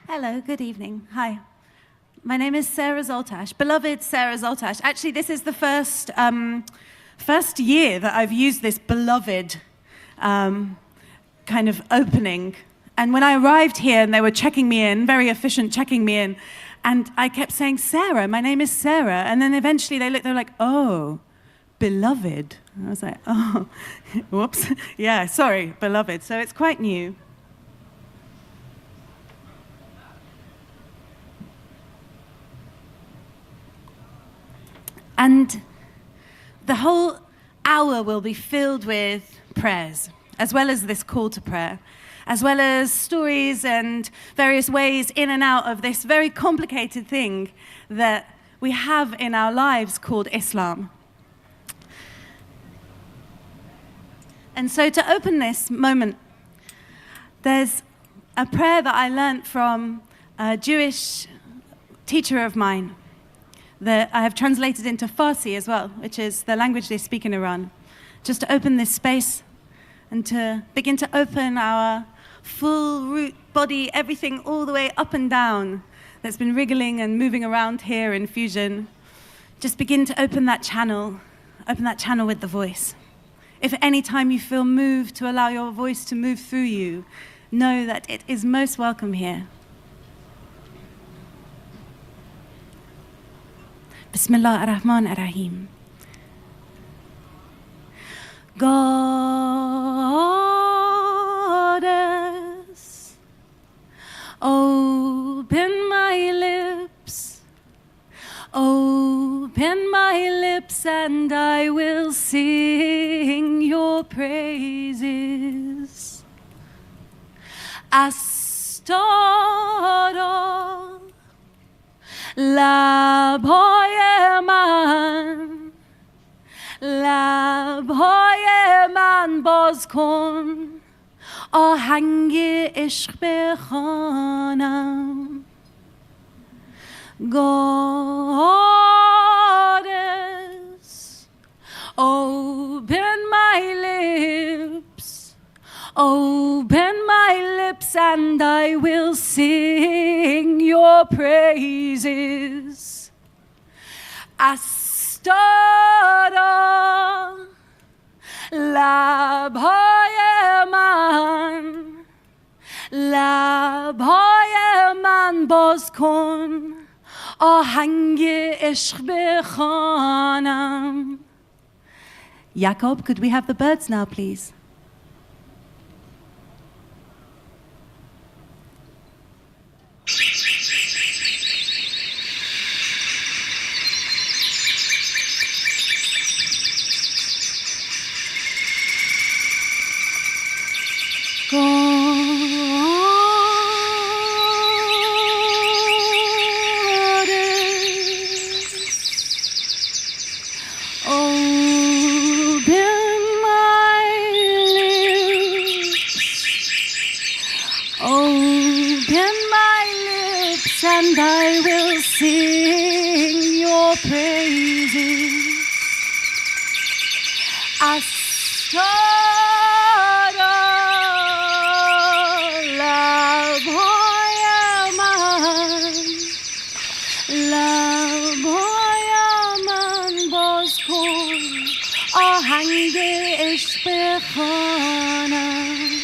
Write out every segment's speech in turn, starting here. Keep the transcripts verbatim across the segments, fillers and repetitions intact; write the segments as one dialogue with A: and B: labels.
A: Hello, good evening. Hi. My name is Sarah Zoltash, beloved Sarah Zoltash. Actually, this is the first, um, first year that I've used this beloved um, kind of opening. And when I arrived here and they were checking me in, very efficient checking me in, and I kept saying, Sarah, my name is Sarah. And then eventually they looked, they were like, oh, beloved. And I was like, oh, whoops. Yeah, sorry, beloved. So it's quite new. And the whole hour will be filled with prayers, as well as this call to prayer, as well as stories and various ways in and out of this very complicated thing that we have in our lives called Islam. And so to open this moment, there's a prayer that I learned from a Jewish teacher of mine that I have translated into Farsi as well, which is the language they speak in Iran, just to open this space and to begin to open our full root body, everything all the way up and down that's been wriggling and moving around here in Fusion. Just begin to open that channel, open that channel with the voice. If at any time you feel moved to allow your voice to move through you, know that it is most welcome here. Bismillah ar-Rahman ar-Rahim. Goddess, open my lips, open my lips, and I will sing your praises. Astara لبهای من لبهای من باز کن آهنگ عشق بخوانم Goddess, open my lips, open my lips, and I will sing your praises. Astara labhay man, labhay man baz kon, ahang ishq bekhanam. Jacob, could we have the birds now, please? And I will sing your praises. Astara labhay man, labhay man baz kon ahang ishq bekhanam.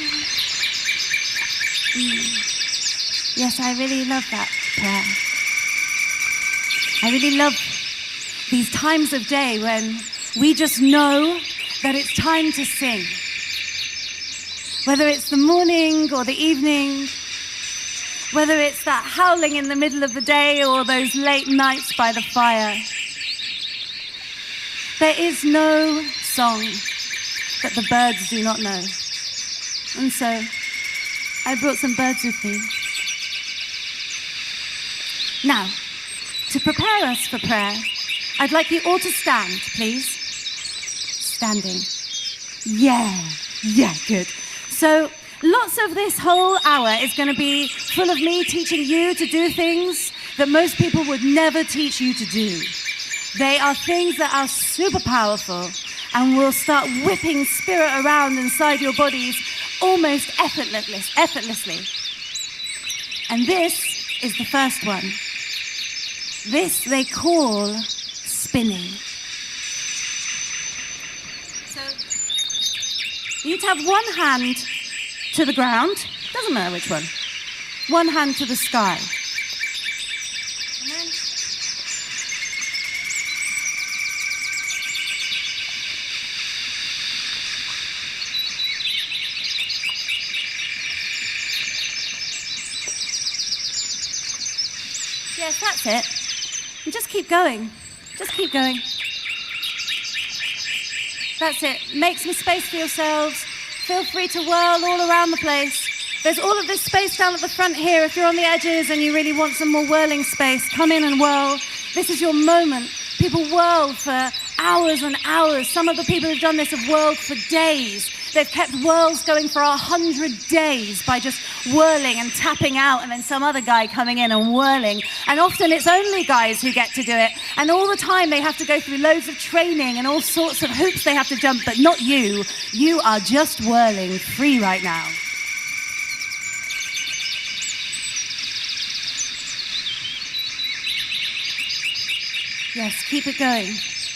A: Yes, I really love that prayer. I really love these times of day when we just know that it's time to sing. Whether it's the morning or the evening, whether it's that howling in the middle of the day or those late nights by the fire. There is no song that the birds do not know. And so I brought some birds with me. Now, to prepare us for prayer, I'd like you all to stand, please. Standing. Yeah, yeah, good. So, lots of this whole hour is going to be full of me teaching you to do things that most people would never teach you to do. They are things that are super powerful and will start whipping spirit around inside your bodies almost effortless, effortlessly. And this is the first one. This they call spinning. So you need to have one hand to the ground, doesn't matter which one, one hand to the sky. And then yes, that's it. And just keep going. Just keep going. That's it. Make some space for yourselves. Feel free to whirl all around the place. There's all of this space down at the front here. If you're on the edges and you really want some more whirling space, come in and whirl. This is your moment. People whirl for hours and hours. Some of the people who've done this have whirled for days. They've kept whirls going for a hundred days by just whirling and tapping out, and then some other guy coming in and whirling. And often it's only guys who get to do it. And all the time they have to go through loads of training and all sorts of hoops they have to jump, but not you. You are just whirling free right now. Yes, keep it going.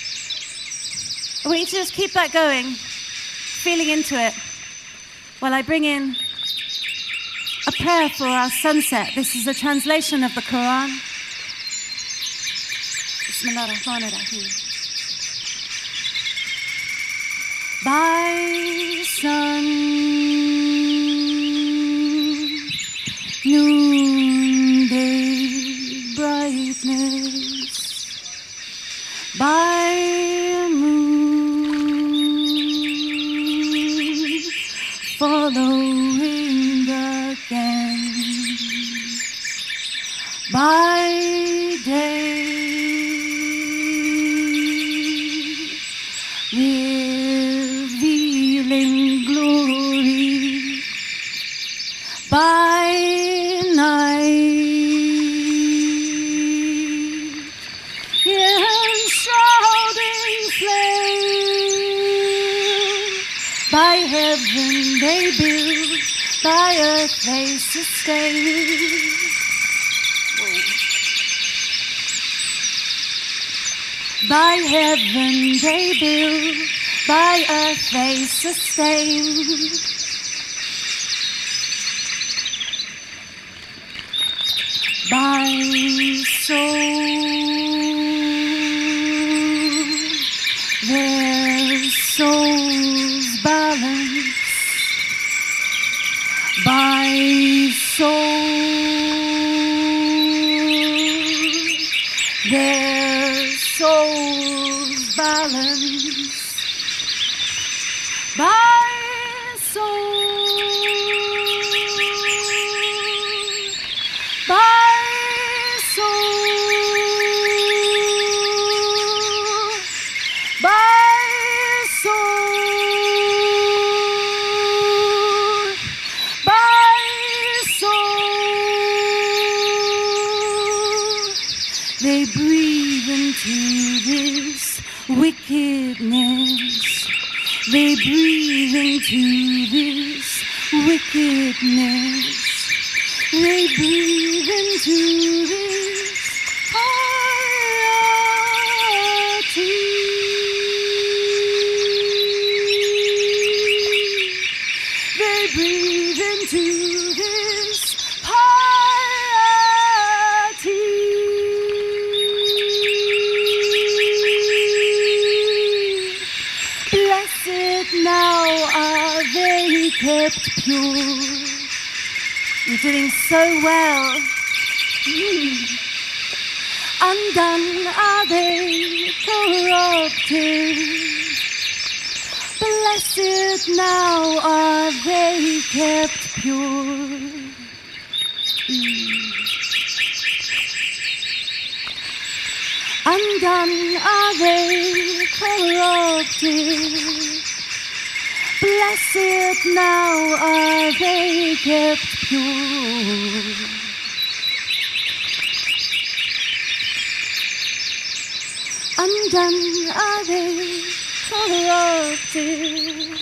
A: I want you to just keep that going, feeling into it, while I bring in a prayer for our sunset. This is a translation of the Quran. Bismillahirrahmanirrahim. By sun, noonday brightness, by moon, following the gang, by day, revealing glory, by night, enshrouding flame, by heaven they build, by earth they sustain. Whoa. By heaven they build, by earth they sustain. By soul, their souls balance. By soul, their souls balance. By soul, by soul, by soul, by soul, they breathe into this wickedness. They breathe into this wickedness. They breathe into this piety. They breathe into this piety. Blessed now are they kept pure. You're doing so well. Mm. Undone are they corrupted. Blessed now are they kept pure. Mm. Undone are they corrupted. Blessed now are they kept pure. Undone are they corrupted.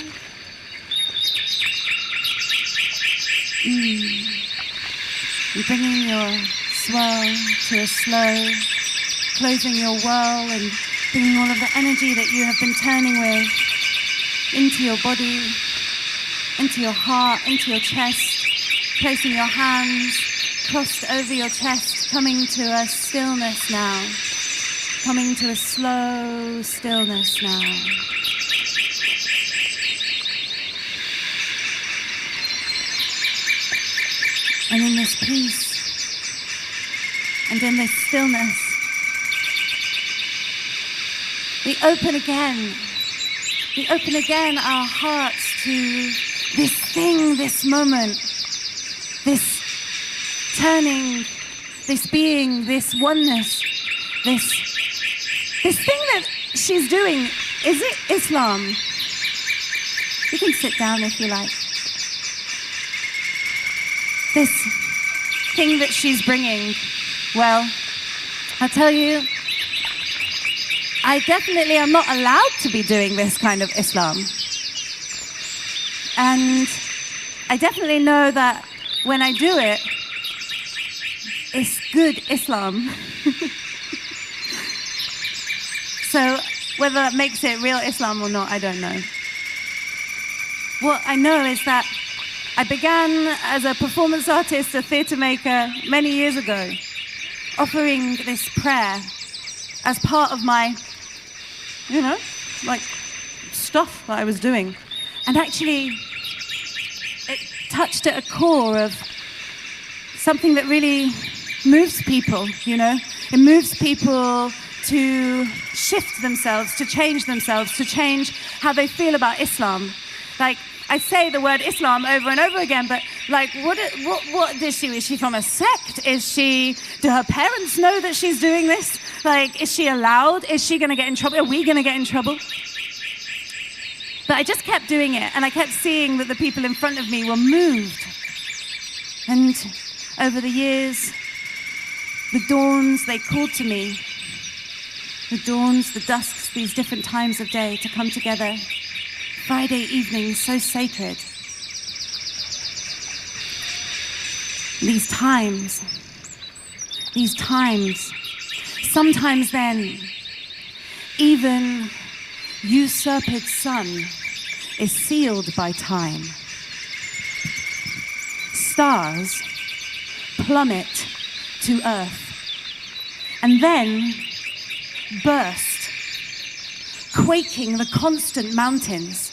A: Mm. You bring in your swirl to a slow closing your whirl and bringing all of the energy that you have been turning with into your body, into your heart, into your chest, placing your hands crossed over your chest, coming to a stillness now, coming to a slow stillness now. And in this peace, and in this stillness, we open again, we open again our hearts to this thing, this moment, this turning, this being, this oneness, this, this thing that she's doing. Is it Islam? You can sit down if you like. This thing that she's bringing, well, I'll tell you, I definitely am not allowed to be doing this kind of Islam. And I definitely know that when I do it, it's good Islam. So whether that makes it real Islam or not, I don't know. What I know is that I began as a performance artist, a theatre maker, many years ago, offering this prayer as part of my, you know, like, stuff that I was doing. And actually, it touched at a core of something that really moves people, you know? It moves people to shift themselves, to change themselves, to change how they feel about Islam. Like, I say the word Islam over and over again, but like, what, what, what is she? Is she from a sect? Is she, do her parents know that she's doing this? Like, is she allowed? Is she going to get in trouble? Are we going to get in trouble? But I just kept doing it, and I kept seeing that the people in front of me were moved. And over the years, the dawns, they called to me. The dawns, the dusks, these different times of day to come together. Friday evenings, so sacred. These times, these times, sometimes then, even usurped sun is sealed by time. Stars plummet to earth, and then burst, quaking the constant mountains.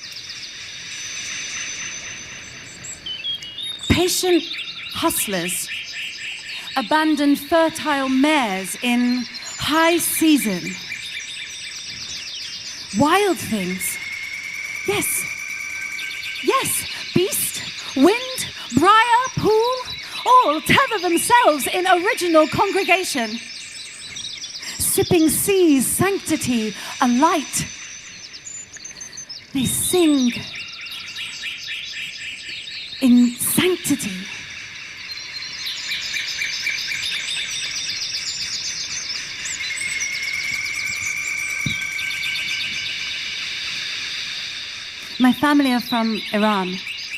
A: Patient hustlers abandon fertile mares in high season. Wild things, yes, yes, beast, wind, briar, pool, all tether themselves in original congregation. Sipping sea's sanctity alight. They sing in sanctity. My family are from Iran.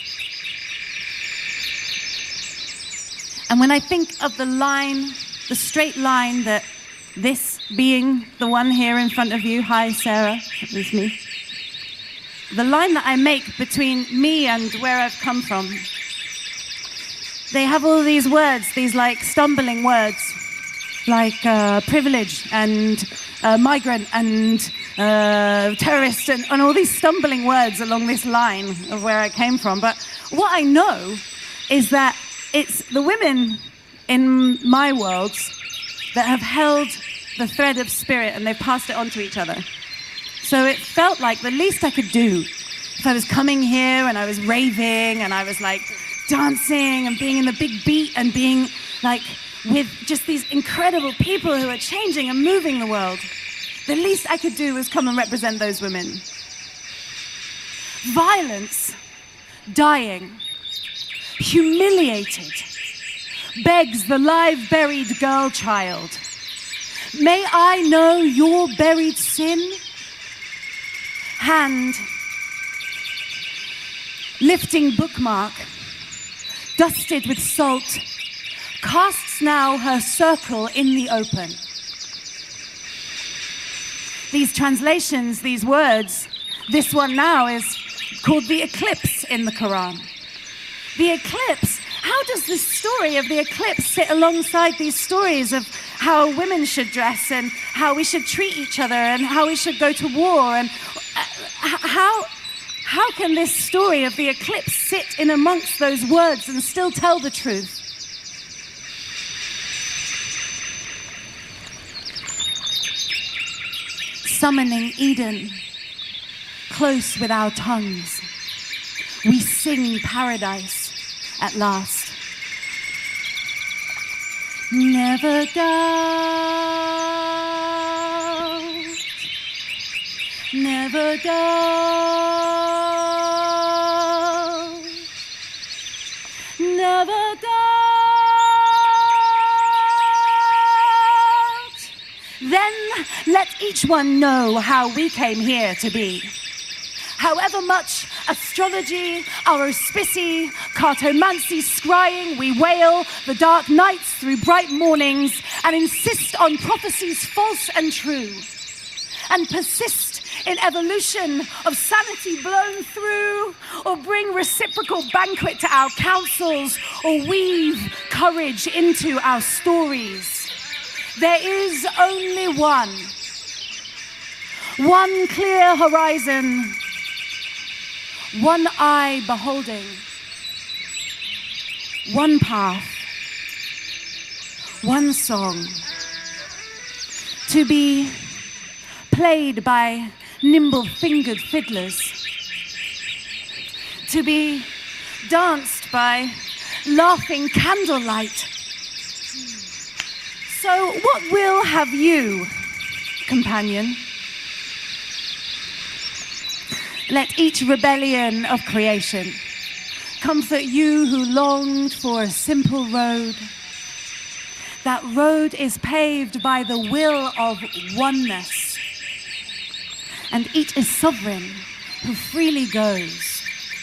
A: And when I think of the line, the straight line that this being the one here in front of you, hi Sarah, that was me. The line that I make between me and where I've come from, they have all these words, these like stumbling words, like uh, privilege and uh, migrant and uh, terrorist and, and all these stumbling words along this line of where I came from. But what I know is that it's the women in my world that have held the thread of spirit and they've passed it on to each other. So it felt like the least I could do if I was coming here and I was raving and I was like dancing and being in the big beat and being like with just these incredible people who are changing and moving the world. The least I could do was come and represent those women. Violence, dying, humiliated, begs the live buried girl child. May I know your buried sin? Hand, lifting bookmark, dusted with salt, casts now her circle in the open. These translations, these words, this one now is called the eclipse in the Quran. The eclipse, how does this story of the eclipse sit alongside these stories of how women should dress and how we should treat each other and how we should go to war? And how, how can this story of the eclipse sit in amongst those words and still tell the truth? Summoning Eden, close with our tongues, we sing paradise at last. Never doubt, never doubt, never doubt. Then let each one know how we came here to be. However much astrology, auspici, cartomancy, scrying, we wail the dark nights through bright mornings and insist on prophecies false and true, and persist in evolution of sanity blown through, or bring reciprocal banquet to our councils, or weave courage into our stories. There is only one, one clear horizon, one eye beholding, one path, one song, to be played by nimble-fingered fiddlers, to be danced by laughing candlelight. So what will have you, companion? Let each rebellion of creation comfort you who longed for a simple road. That road is paved by the will of oneness, and each is sovereign who freely goes.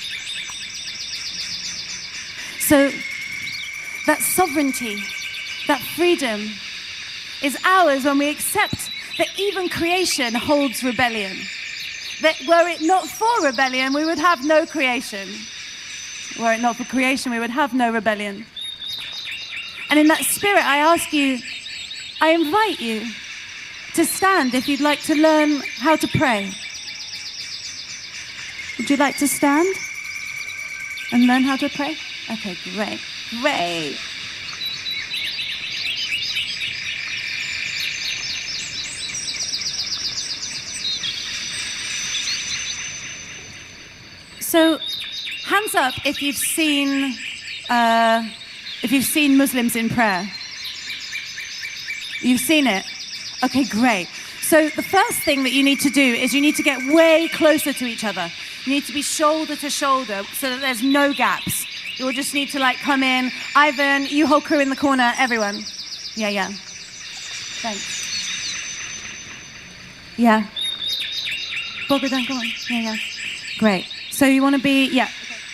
A: So that sovereignty, that freedom is ours when we accept that even creation holds rebellion. That were it not for rebellion, we would have no creation. Were it not for creation, we would have no rebellion. And in that spirit, I ask you, I invite you to stand if you'd like to learn how to pray. Would you like to stand and learn how to pray? Okay, great, great. So, hands up if you've seen uh, if you've seen Muslims in prayer. You've seen it? Okay, great. So the first thing that you need to do is you need to get way closer to each other. You need to be shoulder to shoulder so that there's no gaps. You'll just need to like come in. Ivan, you whole crew in the corner, everyone. Yeah, yeah. Thanks. Yeah. Bogdan, come on. Yeah, yeah. Great. So you want to be, yeah.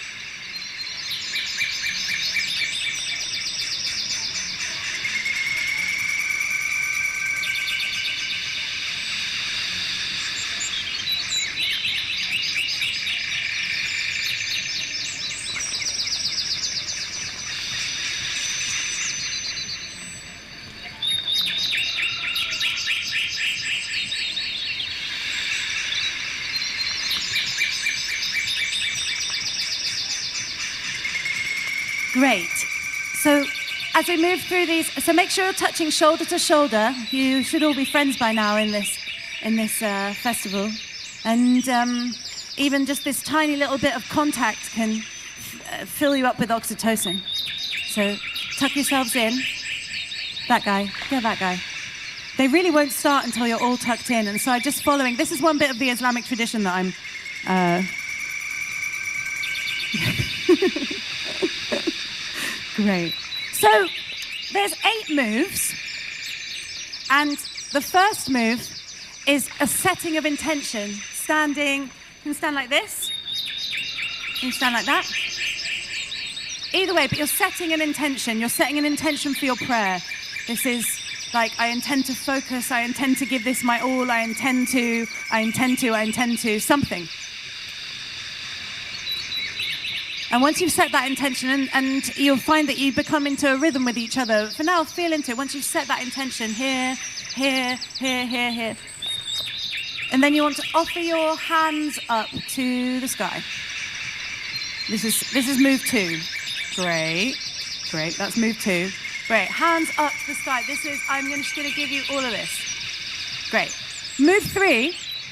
A: Great. So as we move through these, so make sure you're touching shoulder to shoulder. You should all be friends by now in this in this uh, festival, and um, even just this tiny little bit of contact can f- uh, fill you up with oxytocin. So tuck yourselves in. That guy, yeah, that guy. They really won't start until you're all tucked in, and so I'm just following. This is one bit of the Islamic tradition that I'm. Uh, Great. So there's eight moves, and the first move is a setting of intention. Standing, you can stand like this, you can stand like that, Either way, but you're setting an intention. You're setting an intention for your prayer. This is like, I intend to focus, I intend to give this my all, I intend to, I intend to, I intend to, something. And once you've set that intention, and, and you'll find that you become into a rhythm with each other. For now, feel into it. Once you've set that intention, here, here, here, here, here. And then you want to offer your hands up to the sky. This is, this is move two. Great, great, that's move two. Great, hands up to the sky. This is, I'm just gonna give you all of this. Great. Move three.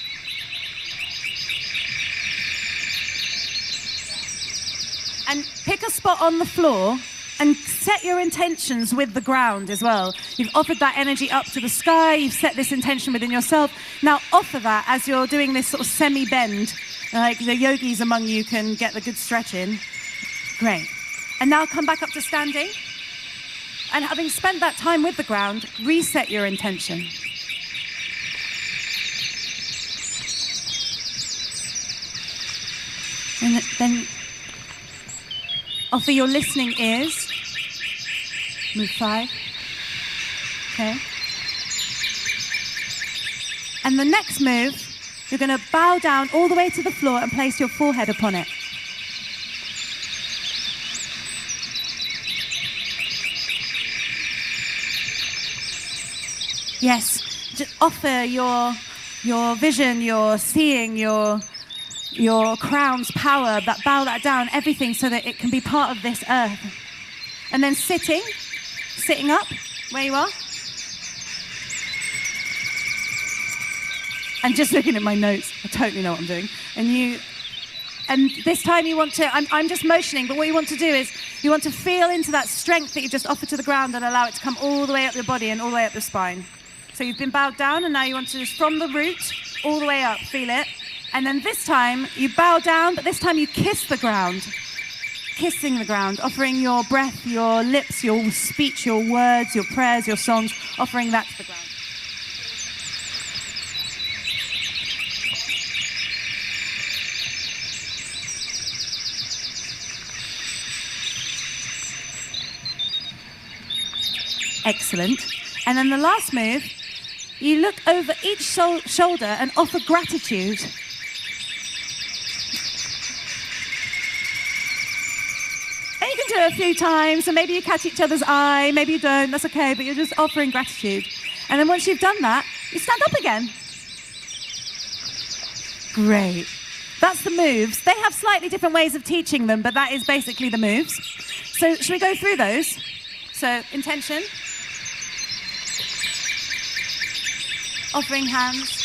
A: And pick a spot on the floor and set your intentions with the ground as well. You've offered that energy up to the sky, you've set this intention within yourself. Now offer that as you're doing this sort of semi-bend, like the yogis among you can get the good stretch in. Great. And now come back up to standing. And having spent that time with the ground, reset your intention. And then offer your listening ears. Move five. Okay. And the next move, you're going to bow down all the way to the floor and place your forehead upon it. Yes, just offer your, your vision, your seeing, your, your crown's power, but bow that down, everything, so that it can be part of this earth. And then sitting, sitting up, where you are. And just looking at my notes, I totally know what I'm doing. And you, and this time you want to, I'm, I'm just motioning, but what you want to do is, you want to feel into that strength that you just offered to the ground and allow it to come all the way up your body and all the way up your spine. So you've been bowed down, and now you want to just, from the root, all the way up, feel it. And then this time, you bow down, but this time you kiss the ground. Kissing the ground, offering your breath, your lips, your speech, your words, your prayers, your songs, offering that to the ground. Excellent. And then the last move, you look over each shol- shoulder and offer gratitude. And you can do it a few times, so maybe you catch each other's eye, maybe you don't, that's okay, but you're just offering gratitude. And then once you've done that, you stand up again. Great. That's the moves. They have slightly different ways of teaching them, but that is basically the moves. So should we go through those? So intention. Offering hands.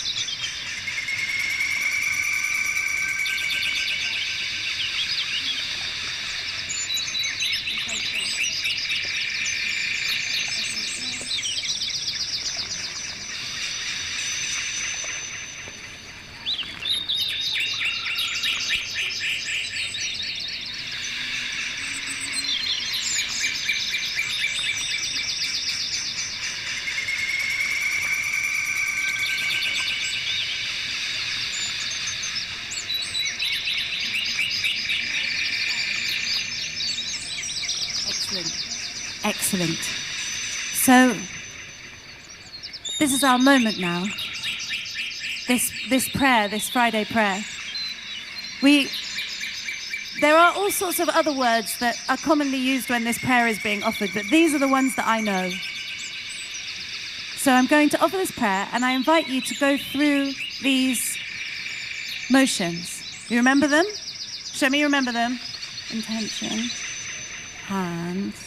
A: Excellent. So, this is our moment now. This, this prayer, this Friday prayer. We, there are all sorts of other words that are commonly used when this prayer is being offered, but these are the ones that I know. So I'm going to offer this prayer, and I invite you to go through these motions. You remember them? Show me you remember them. Intention. Hands.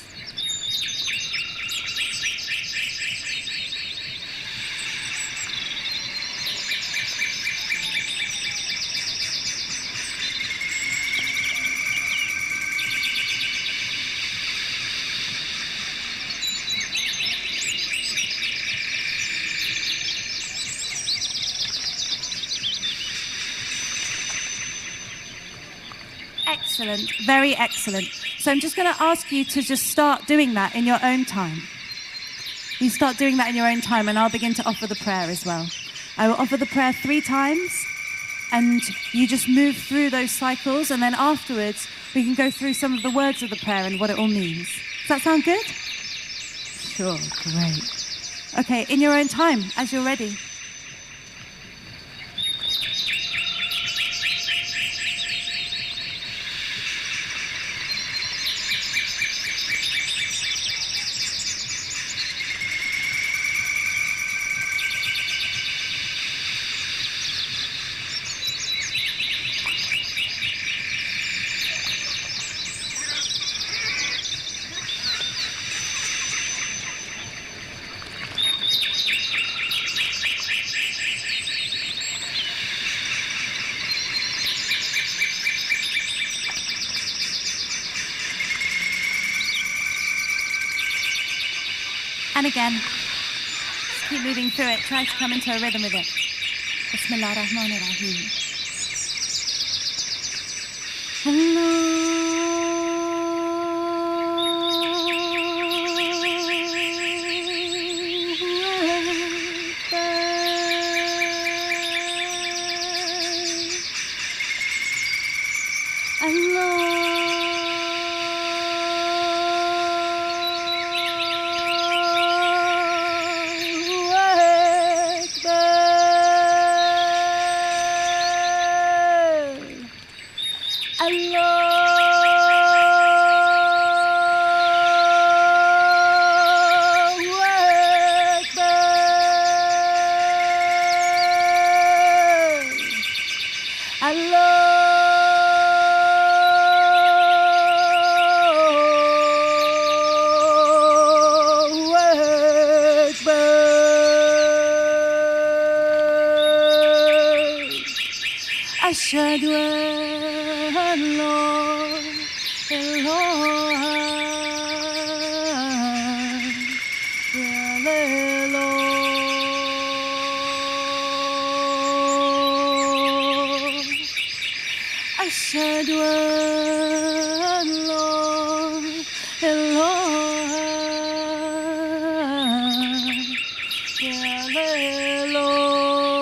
A: Excellent, very excellent. So I'm just going to ask you to just start doing that in your own time. You start doing that in your own time, and I'll begin to offer the prayer as well. I will offer the prayer three times, and you just move through those cycles, and then afterwards we can go through some of the words of the prayer and what it all means. Does that sound good? Sure, great. Okay, in your own time, as you're ready. And again, just keep moving through it. Try to come into a rhythm with it. Bismillah ar-Rahman ar-Rahim. أشهد أن لا إله إلا الله أشهد أن لا إله إلا الله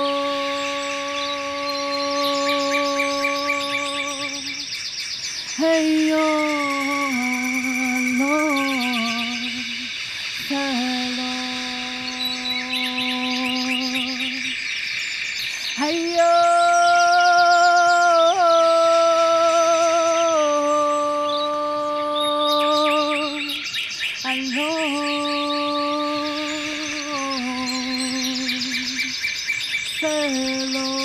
A: Hey, oh, Lord, hello. Hey, oh, hello, hello.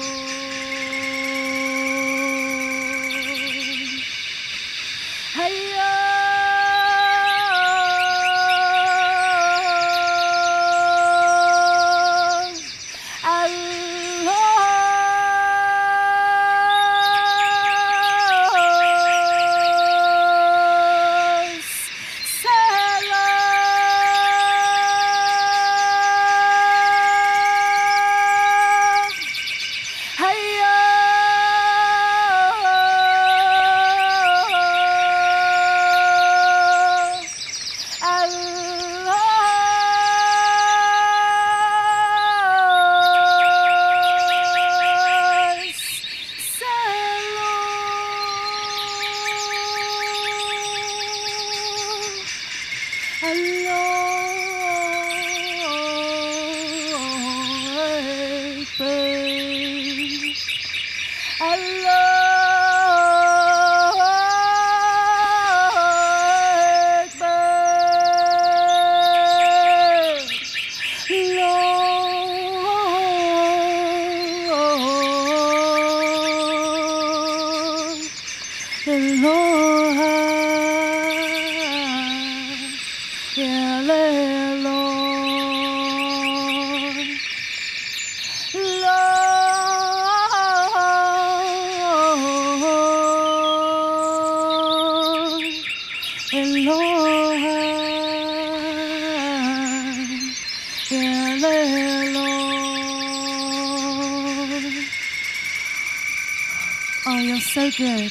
A: Oh, you're so good.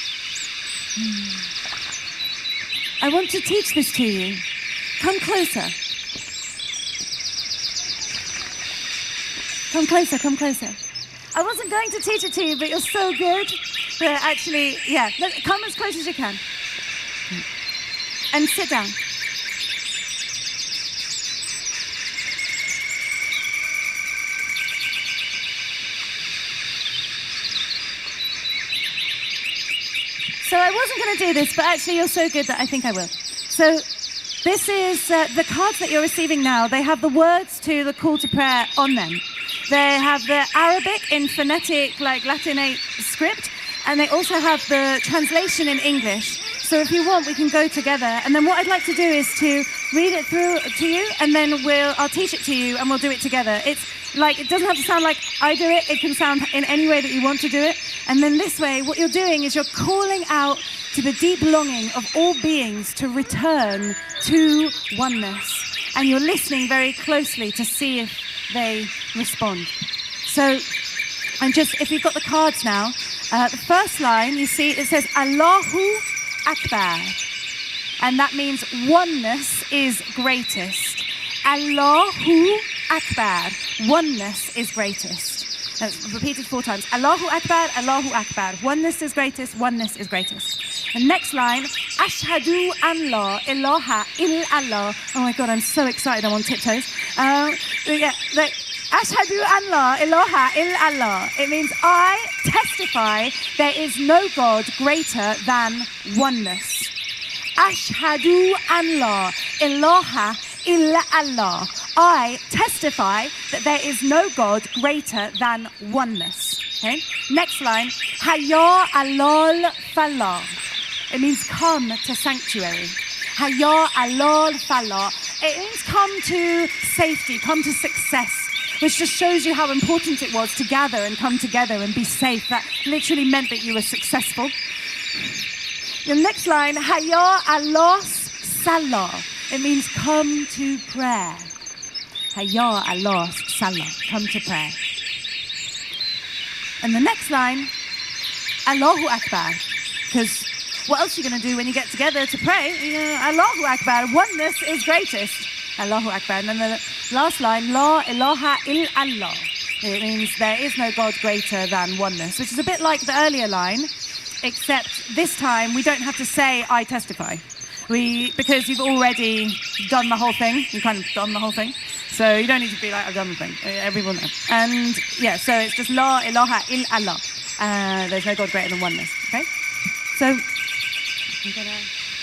A: Mm. I want to teach this to you. Come closer. Come closer, come closer. I wasn't going to teach it to you, but you're so good that actually, yeah, look, come as close as you can. And sit down. So I wasn't going to do this, but actually you're so good that I think I will. So this is uh, the cards that you're receiving now. They have the words to the call to prayer on them. They have the Arabic in phonetic, like Latinate script, and they also have the translation in English. So if you want, we can go together. And then what I'd like to do is to read it through to you, and then we'll I'll teach it to you, and we'll do it together. It's like, it doesn't have to sound like I do it. It can sound in any way that you want to do it. And then this way, what you're doing is you're calling out to the deep longing of all beings to return to oneness. And you're listening very closely to see if they respond. So, and just, if you've got the cards now, uh, the first line, you see, it says, Allahu Akbar. And that means oneness is greatest. Allahu Akbar. Oneness is greatest. That's repeated four times. Allahu Akbar, Allahu Akbar. Oneness is greatest, oneness is greatest. And next line, Ashhadu an la ilaha illa Allah. Oh my God, I'm so excited, I'm on tiptoes. Um, yeah, the, Ashhadu an la ilaha illa Allah. It means I testify there is no God greater than oneness. Ashhadu an la ilaha illa Allah. I testify that there is no God greater than oneness. Okay? Next line, Hayya alal falah. It means come to sanctuary. Hayya alal falah. It means come to safety, come to success, which just shows you how important it was to gather and come together and be safe. That literally meant that you were successful. The next line, Hayya alas salah. It means come to prayer. Hayya alas salah. Come to prayer. And the next line, Allahu Akbar. Because what else are you going to do when you get together to pray? You know, Allahu Akbar. Oneness is greatest. Allahu Akbar. And then the last line, La ilaha illa Allah. It means there is no God greater than oneness, which is a bit like the earlier line, except this time we don't have to say, I testify. We, because you've already done the whole thing. You've kind of done the whole thing. So you don't need to be like, I've done the thing. Everyone knows. And yeah, so it's just La ilaha illa Allah. Uh, there's no God greater than oneness. Okay? So, I'm gonna...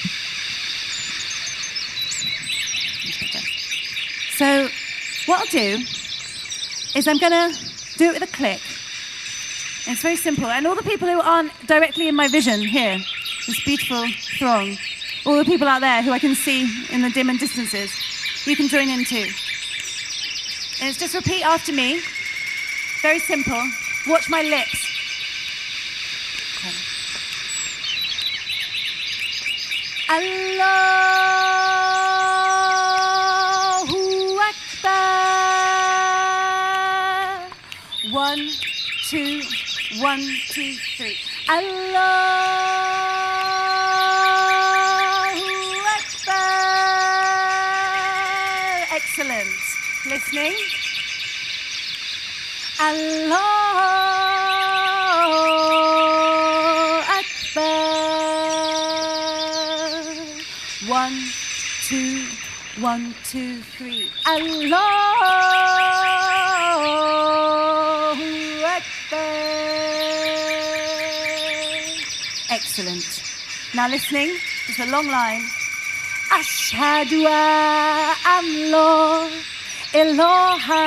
A: So what I'll do is I'm going to do it with a click. It's very simple. And all the people who aren't directly in my vision here, this beautiful throng, all the people out there who I can see in the dim and distances, you can join in too. And it's just repeat after me. Very simple. Watch my lips. Okay. Allahu Akbar. One, two, one, two, three. Allahu Akbar. Excellent. Listening. Allahu Akbar. One, two, one, two, three. Allahu Akbar. Excellent. Now listening, it's a long line. Ashhadu an la ilaha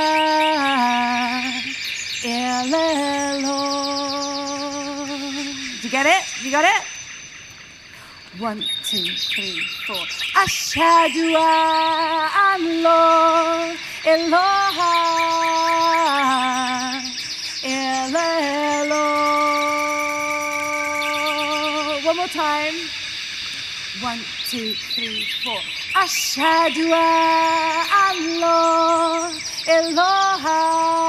A: illallah. Did you get it? You got it? One, two, three, four. Ashhadu an la ilaha illallah. One more time. One, two, three, four. Ashhadu an la ilaha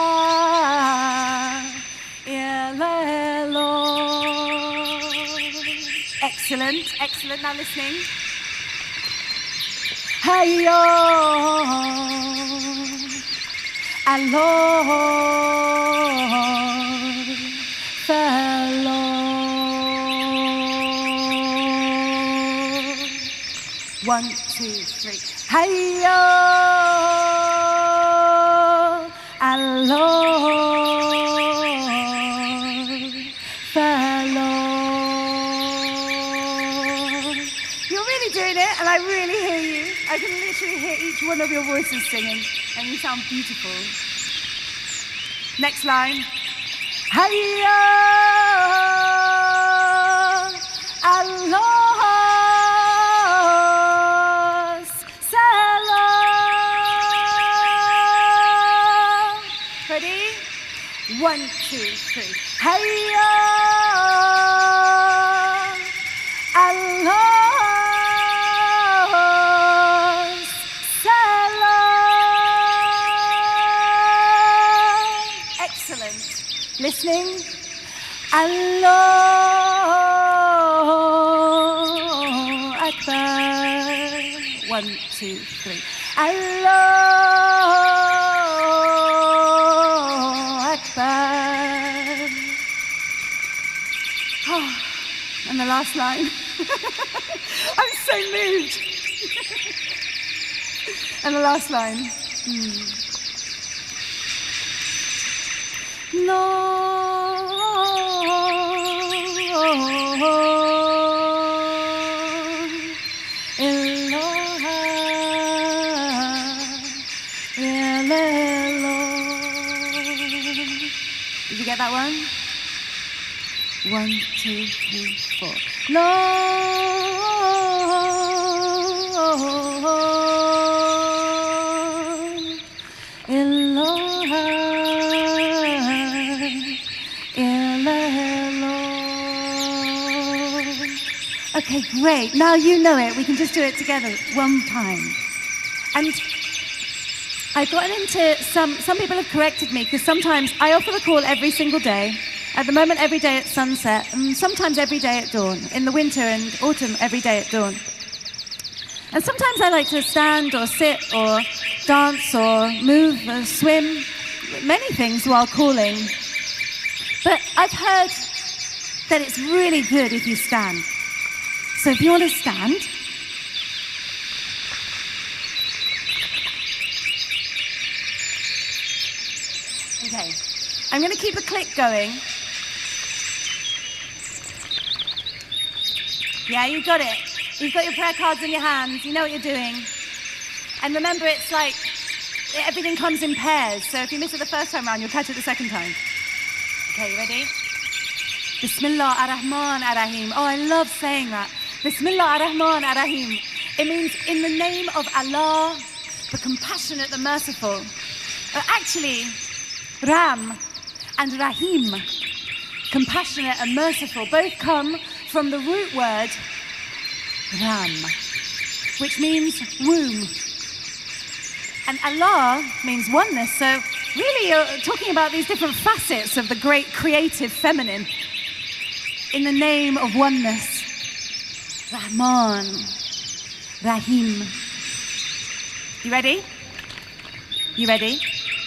A: illallah. Excellent, excellent. Now listening. Hayya Alor, Felor. One, two, three. Hey-yo, Alor, Felor. You're really doing it, and I really hear you. I can literally hear each one of your voices singing, and you sound beautiful. Next line. Hey-yo, Aloha, Salam. Ready? One, two, three. Hey-yo, Aloha. Listening? Allahu Akbar. One, two, three. Allahu Akbar. Oh, and the last line. I'm so moved. And the last line. Hmm. No, Eloha, Elelo. Did you get that one? One, two, three, four. Lord, Eloha. Okay, great. Now you know it. We can just do it together one time. And I've gotten into some, some people have corrected me because sometimes I offer the call every single day. At the moment, every day at sunset, and sometimes every day at dawn. In the winter and autumn, every day at dawn. And sometimes I like to stand or sit or dance or move or swim, many things while calling. But I've heard that it's really good if you stand. So if you want to stand, okay, I'm going to keep a click going. Yeah, you got it. You've got your prayer cards in your hands. You know what you're doing. And remember, it's like everything comes in pairs. So if you miss it the first time around, you'll catch it the second time. Okay, you ready? Bismillah ar-Rahman ar-Rahim. Oh, I love saying that. Bismillah ar-Rahman ar-Rahim. It means in the name of Allah, the compassionate, the merciful. Uh, actually, Ram and Rahim, compassionate and merciful, both come from the root word Ram, which means womb. And Allah means oneness. So really, you're talking about these different facets of the great creative feminine in the name of oneness. Rahman, Rahim. You ready? You ready?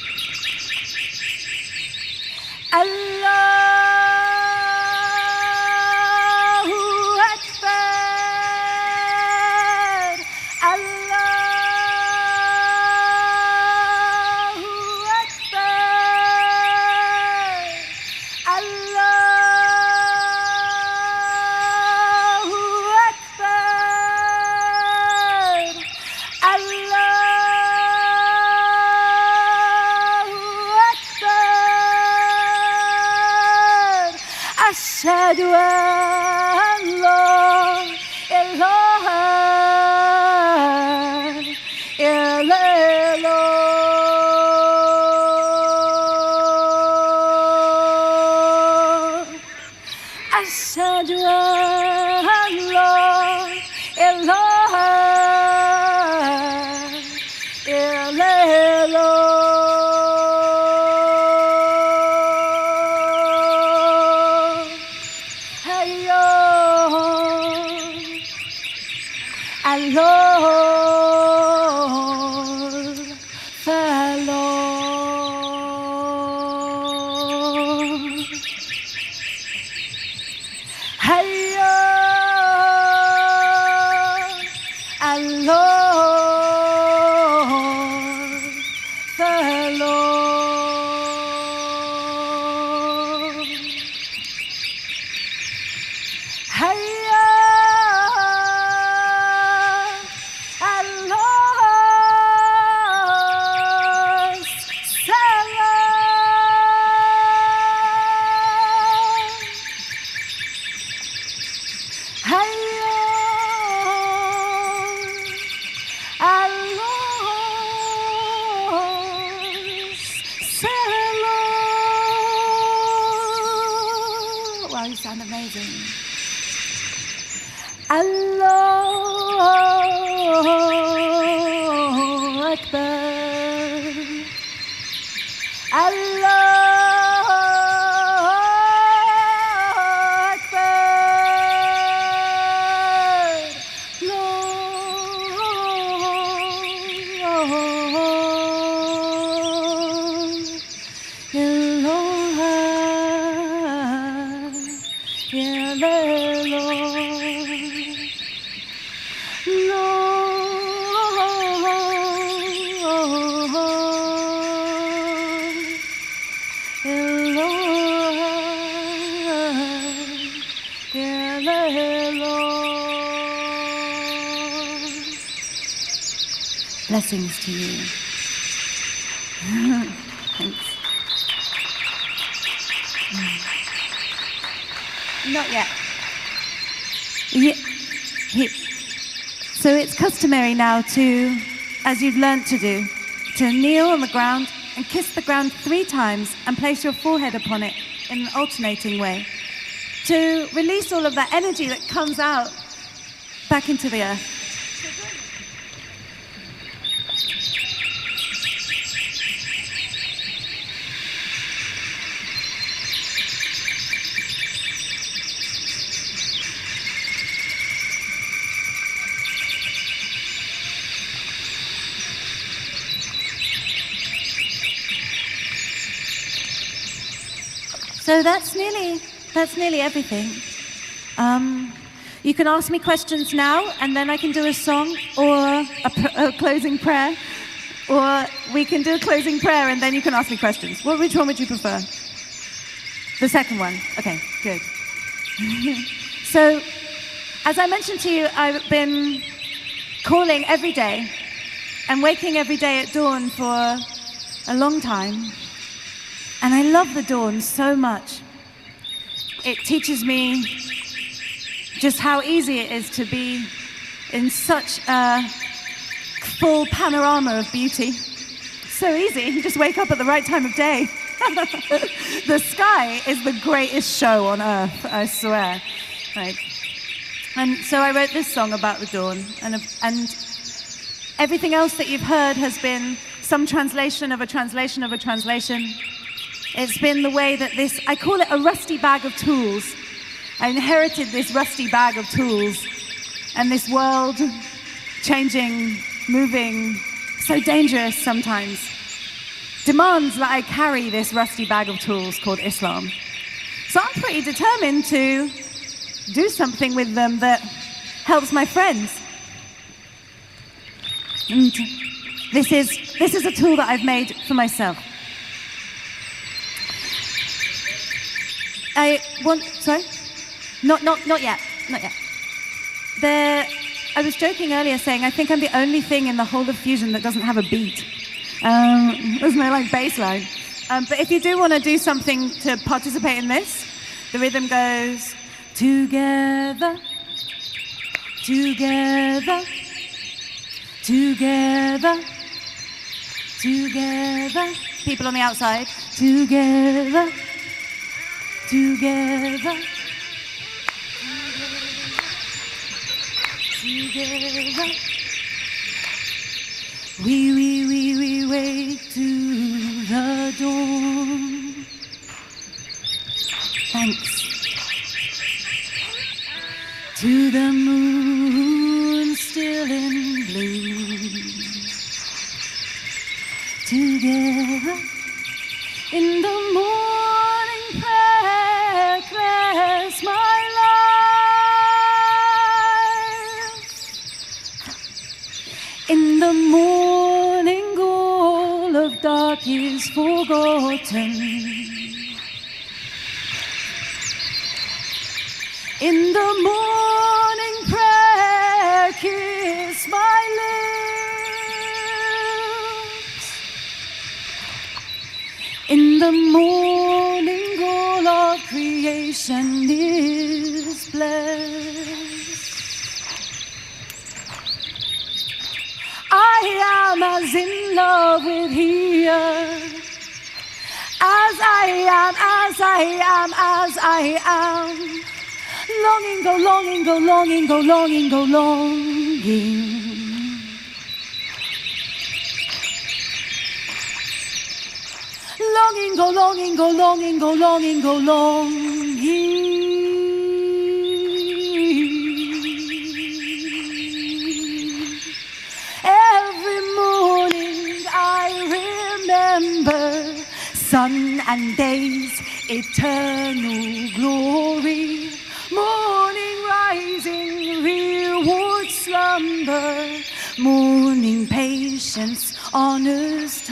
A: Allahu Akbar. Allahu Akbar. Allahu Akbar. Allahu Akbar. Ashhadu an la ilaha illallah. Ashhadu an la ilaha illallah. Hey-yo, Alor, Felor. Hayya, Allah, salam. Hayya, Allah, salam. Wow, you sound amazing. Allahu Akbar. Allahu Akbar. Blessings to you. Thanks. Not yet. Yeah. So it's customary now to, as you've learnt to do, to kneel on the ground and kiss the ground three times and place your forehead upon it in an alternating way to release all of that energy that comes out back into the earth. So that's nearly, that's nearly everything. Um, you can ask me questions now, and then I can do a song or a, pr- a closing prayer, or we can do a closing prayer, and then you can ask me questions. Well, which one would you prefer? The second one. Okay, good. So, as I mentioned to you, I've been calling every day and waking every day at dawn for a long time. And I love the dawn so much. It teaches me just how easy it is to be in such a full panorama of beauty. So easy, you just wake up at the right time of day. The sky is the greatest show on earth, I swear. Right. And so I wrote this song about the dawn, and, and everything else that you've heard has been some translation of a translation of a translation. It's been the way that this, I call it a rusty bag of tools. I inherited this rusty bag of tools, and this world, changing, moving, so dangerous sometimes, demands that I carry this rusty bag of tools called Islam. So I'm pretty determined to do something with them that helps my friends. And this is, this is a tool that I've made for myself. I want, sorry? Not, not, not yet, not yet. There, I was joking earlier saying I think I'm the only thing in the whole of Fusion that doesn't have a beat. Um, there's no like bass line. Um, but if you do want to do something to participate in this, the rhythm goes together, together, together, together. People on the outside, together. Together, together, we, we, we, we wake to the dawn. Thanks. To the moon still in bloom. Together, in the morning prayer, bless my life. In the morning all of dark is forgotten. In the morning prayer, kiss my lips. In the morning, all of creation is blessed. I am as in love with here, as I am, as I am, as I am. Longing, go, longing, go, longing, go, longing, go, longing. Longing, go, longing, go, longing, go, longing, go, longing. Every morning I remember sun and days, eternal glory. Morning rising, reward slumber. Morning patience, honors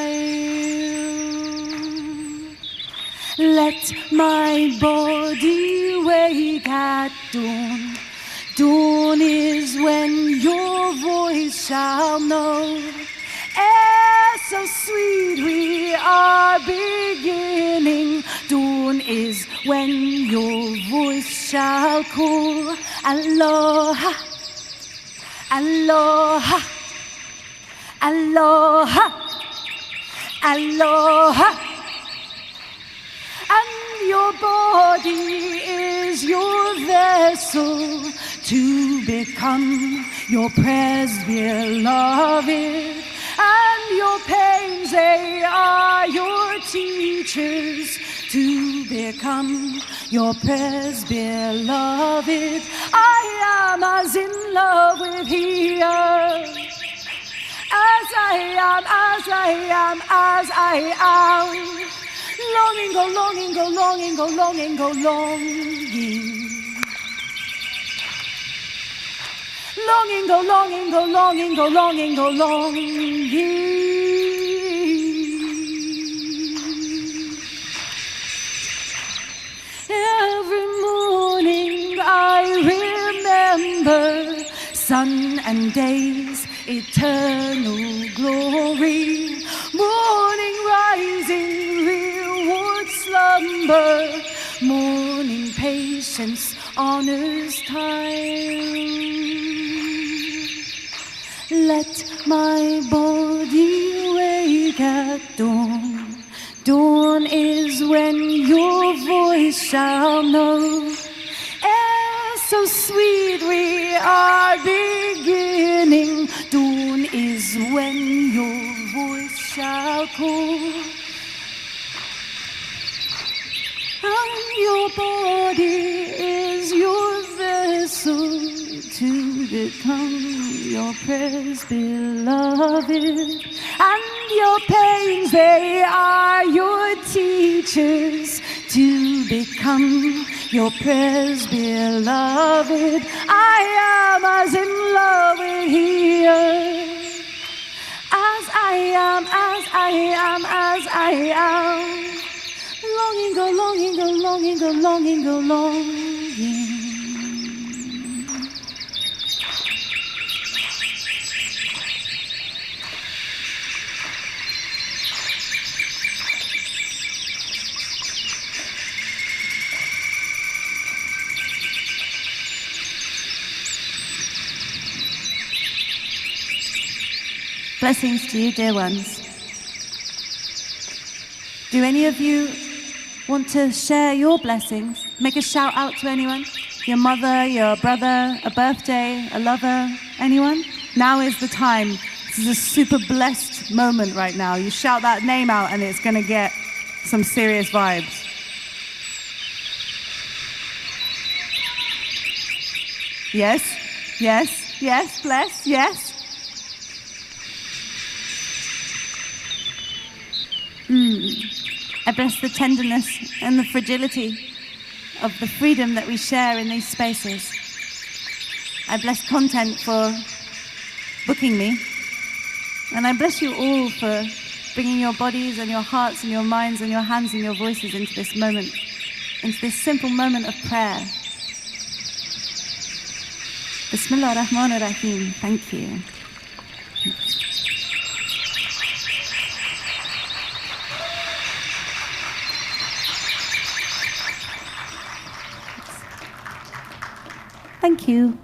A: time. Let my body wake at dawn. Dawn is when your voice shall know. Air so sweet we are beginning. Dawn is when your voice shall call. Aloha, aloha, aloha, aloha. And your body is your vessel to become your prayers, beloved. And your pains, they are your teachers to become your prayers, beloved. I am as in love with here, as I am, as I am, as I am. Longing, go, longing, go, longing, go, longing, go, longing. Longing, go, longing, go, longing, go, longing, go, longing. Every morning I remember sun and days, eternal glory. Morning rising, reward slumber. Morning patience, honors time. Let my body wake at dawn. Dawn is when your voice shall know. Air so sweet we are beginning. Dawn is when your voice shall call. And your body is your vessel to become your prayers, beloved. And your pains, they are your teachers to become your prayers, beloved. I am as in love with here, as I am, as I am, as I am. Longing, go, longing, go, longing, go, longing, go, longing. Blessings to you, dear ones. Do any of you want to share your blessings? Make a shout out to anyone? Your mother, your brother, a birthday, a lover, anyone? Now is the time. This is a super blessed moment right now. You shout that name out and it's going to get some serious vibes. Yes, yes, yes, bless, yes. Mm. I bless the tenderness and the fragility of the freedom that we share in these spaces. I bless content for booking me. And I bless you all for bringing your bodies and your hearts and your minds and your hands and your voices into this moment, into this simple moment of prayer. Bismillah ar-Rahman ar-Rahim. Thank you. Thank you.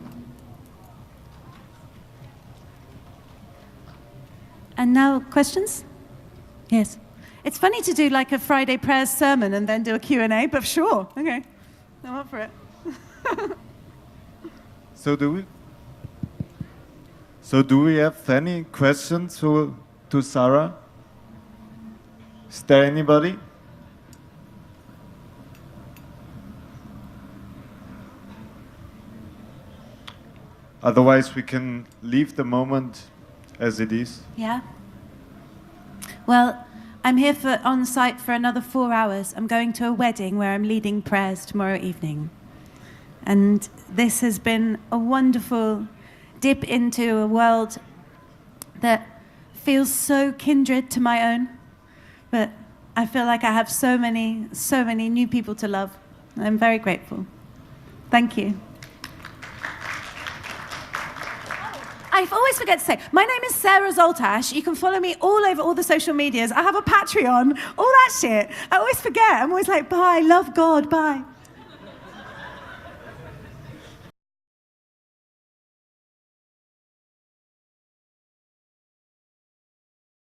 A: And now, questions? Yes. It's funny to do like a Friday prayers sermon and then do a Q and A, but sure, okay. I'm up for it.
B: So do we? So do we have any questions to, to Sarah? Is there anybody? Otherwise, we can leave the moment as it is.
A: Yeah. Well, I'm here for on site for another four hours. I'm going to a wedding where I'm leading prayers tomorrow evening. And this has been a wonderful dip into a world that feels so kindred to my own. But I feel like I have so many, so many new people to love. I'm very grateful. Thank you. I always forget to say, my name is Sarah Zoltash. You can follow me all over all the social medias. I have a Patreon, all that shit. I always forget. I'm always like, bye, love God, bye.